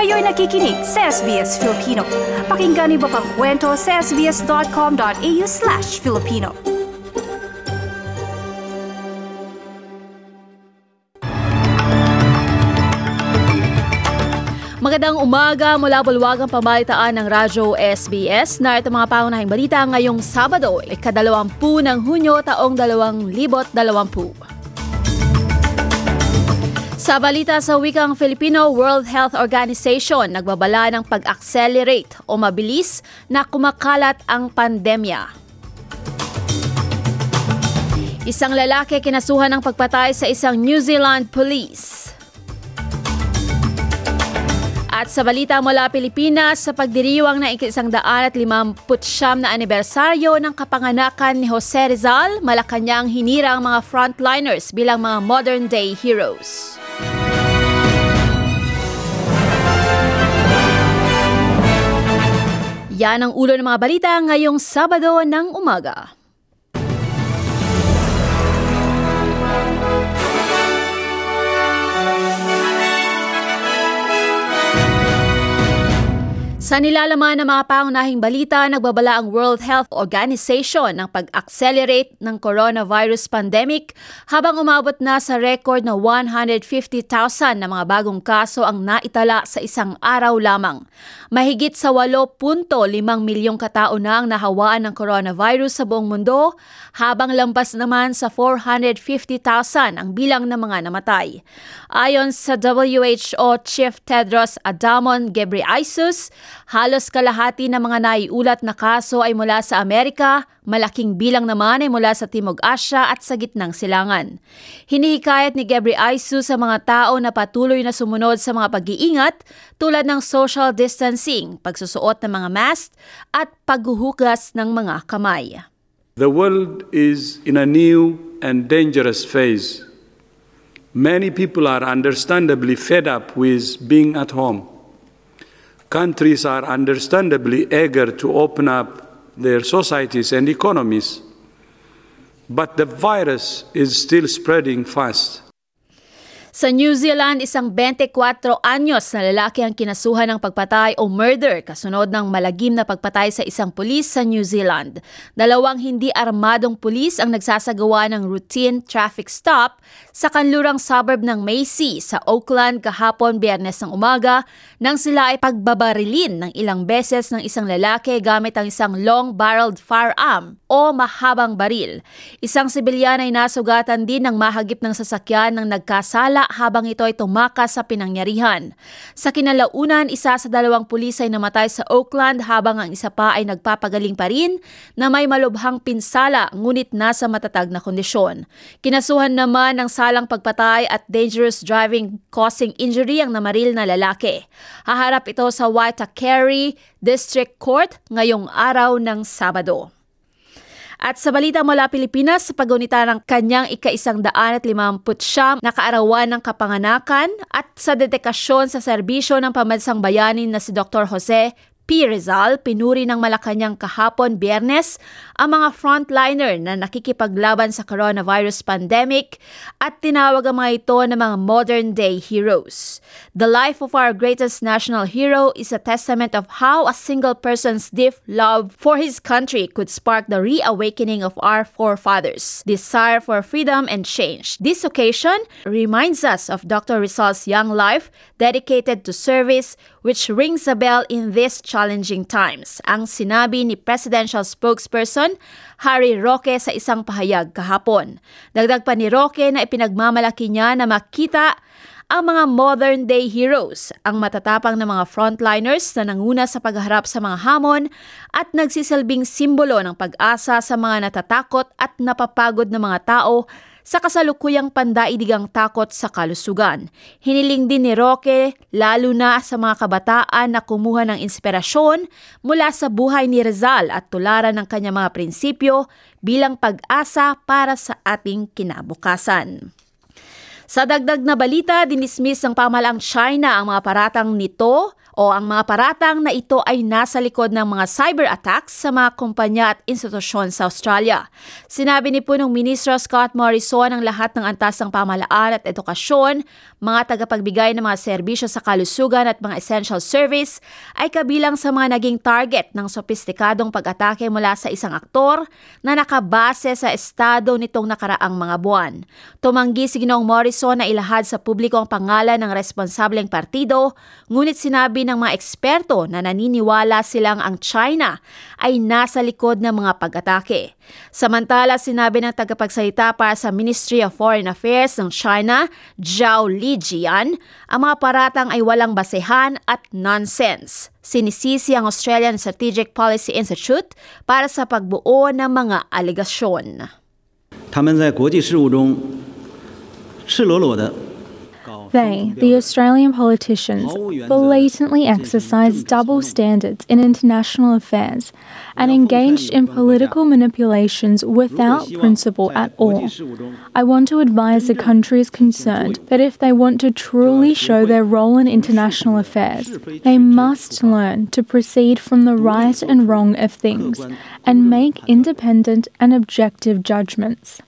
Kayo'y nakikinig sa SBS Filipino. Pakinggan niyo pa ang kwento sa sbs.com.au/Filipino. Magandang umaga mula bulwagang pamalitaan ng Radyo SBS. Narito mga pangunahing balita ngayong Sabado, 20 ng Hunyo taong 2020. Sa balita sa wikang Filipino, World Health Organization nagbabala ng pag-accelerate o mabilis na kumakalat ang pandemya. Isang lalaki kinasuhan ng pagpatay sa isang New Zealand police. At sa balita mula Pilipinas, sa pagdiriwang na 159 na anibersaryo ng kapanganakan ni Jose Rizal, Malacanang hinira ang mga frontliners bilang mga modern-day heroes. Yan ang ulo ng mga balita ngayong Sabado ng umaga. Sa nilalaman ng mga pangunahing balita, nagbabala ang World Health Organization ng pag-accelerate ng coronavirus pandemic habang umabot na sa record na 150,000 na mga bagong kaso ang naitala sa isang araw lamang. Mahigit sa 8.5 milyong katao na ang nahawaan ng coronavirus sa buong mundo, habang lampas naman sa 450,000 ang bilang ng mga namatay. Ayon sa WHO Chief Tedros Adhanom Ghebreyesus, halos kalahati ng mga naiulat na kaso ay mula sa Amerika, malaking bilang naman ay mula sa Timog Asya at sa Gitnang Silangan. Hinihikayat ni Ghebreyesus sa mga tao na patuloy na sumunod sa mga pag-iingat tulad ng social distancing, pagsusuot ng mga mask at paghuhugas ng mga kamay. The world is in a new and dangerous phase. Many people are understandably fed up with being at home. Countries are understandably eager to open up their societies and economies, but the virus is still spreading fast. Sa New Zealand, isang 24 anyos na lalaki ang kinasuhan ng pagpatay o murder kasunod ng malagim na pagpatay sa isang pulis sa New Zealand. Dalawang hindi armadong pulis ang nagsasagawa ng routine traffic stop sa kanlurang suburb ng Macy sa Auckland kahapon Biyernes ng umaga nang sila ay pagbabarilin ng ilang beses ng isang lalaki gamit ang isang long-barreled firearm o mahabang baril. Isang sibilyan ay nasugatan din ng mahagip ng sasakyan ng nagkasala habang ito ay tumakas sa pinangyarihan. Sa kinalaunan, isa sa dalawang pulis ay namatay sa Auckland habang ang isa pa ay nagpapagaling pa rin na may malubhang pinsala ngunit nasa matatag na kondisyon. Kinasuhan naman ng salang pagpatay at dangerous driving causing injury ang namaril na lalaki. Haharap ito sa Waitakere District Court ngayong araw ng Sabado. At sa balita mula Pilipinas, sa pagunita ng kanyang 159 na kaarawan ng kapanganakan at sa dedikasyon sa serbisyo ng pambansang bayani na si Dr. Jose P. Rizal, pinuri ng Malacanang kahapon Biyernes ang mga frontliner na nakikipaglaban sa coronavirus pandemic at tinawag ang mga ito na mga modern-day heroes. The life of our greatest national hero is a testament of how a single person's deep love for his country could spark the reawakening of our forefathers' desire for freedom and change. This occasion reminds us of Dr. Rizal's young life dedicated to service, which rings a bell in these challenging times, ang sinabi ni Presidential Spokesperson Harry Roque sa isang pahayag kahapon. Dagdag pa ni Roque na ipinagmamalaki niya na makita ang mga modern-day heroes, ang matatapang na mga frontliners na nanguna sa pagharap sa mga hamon at nagsisilbing simbolo ng pag-asa sa mga natatakot at napapagod na mga tao sa kasalukuyang pandaigdigang takot sa kalusugan. Hiniling din ni Roque, lalo na sa mga kabataan na kumuha ng inspirasyon mula sa buhay ni Rizal at tularan ng kanyang mga prinsipyo bilang pag-asa para sa ating kinabukasan. Sa dagdag na balita, dinismiss ng pamahalaang China ang mga paratang na ito ay nasa likod ng mga cyber attacks sa mga kumpanya at institusyon sa Australia. Sinabi ni punong ministro Scott Morrison ang lahat ng antas ng pamahalaan at edukasyon, mga tagapagbigay ng mga serbisyo sa kalusugan at mga essential service ay kabilang sa mga naging target ng sopistikadong pag-atake mula sa isang aktor na nakabase sa estado nitong nakaraang mga buwan. Tumanggi si Ginoong Morrison na ilahad sa publiko ang pangalan ng responsableng partido, ngunit sinabi ng mga eksperto na naniniwala silang ang China ay nasa likod ng mga pag-atake. Samantala, sinabi ng tagapagsalita para sa Ministry of Foreign Affairs ng China, Zhao Lijian, ang mga paratang ay walang basehan at nonsense. Sinisisi ang Australian Strategic Policy Institute para sa pagbuo ng mga alegasyon. 他们在国际事务中赤裸裸的 They, the Australian politicians, blatantly exercised double standards in international affairs and engaged in political manipulations without principle at all. I want to advise the countries concerned that if they want to truly show their role in international affairs, they must learn to proceed from the right and wrong of things and make independent and objective judgments.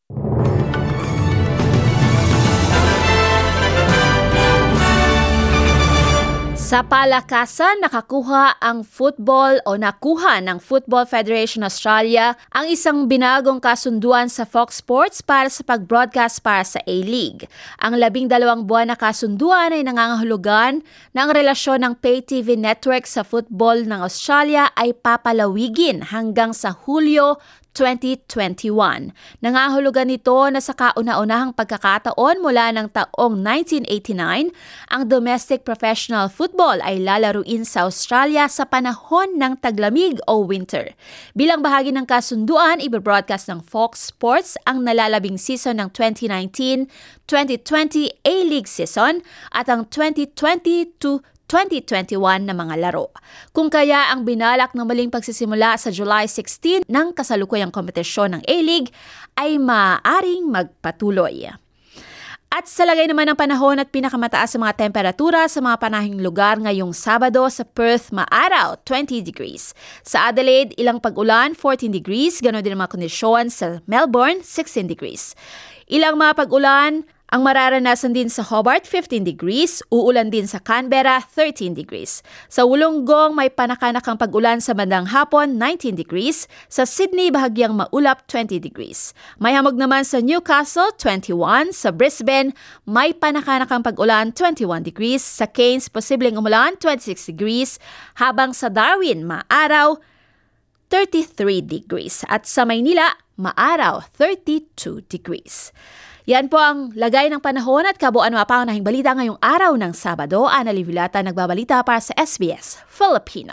Sa palakasan, nakuha ng Football Federation Australia ang isang binagong kasunduan sa Fox Sports para sa pag-broadcast para sa A-League. Ang 12 buwan na kasunduan ay nangangahulugan na ang relasyon ng pay TV network sa football ng Australia ay papalawigin hanggang sa Hulyo 2021. Nangahulugan nito na sa kauna-unahang pagkakataon mula ng taong 1989, ang domestic professional football ay lalaruin sa Australia sa panahon ng taglamig o winter. Bilang bahagi ng kasunduan, ibabroadcast ng Fox Sports ang nalalabing season ng 2019-2020 A-League season at ang 2020-2021 na mga laro. Kung kaya ang binalak ng maling pagsisimula sa July 16 ng kasalukuyang kompetisyon ng A-League ay maaaring magpatuloy. At sa lagay naman ng panahon at pinakamataas sa mga temperatura sa mga panahing lugar ngayong Sabado, sa Perth, maaraw, 20 degrees. Sa Adelaide, ilang pag-ulan, 14 degrees. Ganon din ang mga kondisyon sa Melbourne, 16 degrees. Ilang mga pag-ulan ang mararanasan din sa Hobart, 15 degrees. Uulan din sa Canberra, 13 degrees. Sa Wollongong, may panakanakang pag-ulan sa bandang hapon, 19 degrees. Sa Sydney, bahagyang maulap, 20 degrees. May hamog naman sa Newcastle, 21. Sa Brisbane, may panakanakang pag-ulan, 21 degrees. Sa Cairns, posibleng umulan, 26 degrees. Habang sa Darwin, maaraw, 33 degrees. At sa Maynila, maaraw, 32 degrees. Yan po ang lagay ng panahon at kabuuan mga pangunahing balita ngayong araw ng Sabado. Ana Livilata nagbabalita para sa SBS Filipino.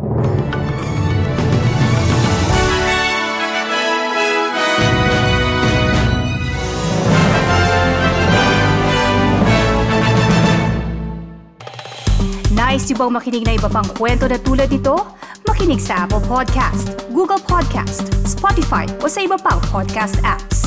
Nice yung bang makinig na iba pang kwento na tulad ito? Makinig sa Apple Podcast, Google Podcast, Spotify o sa iba pang podcast apps.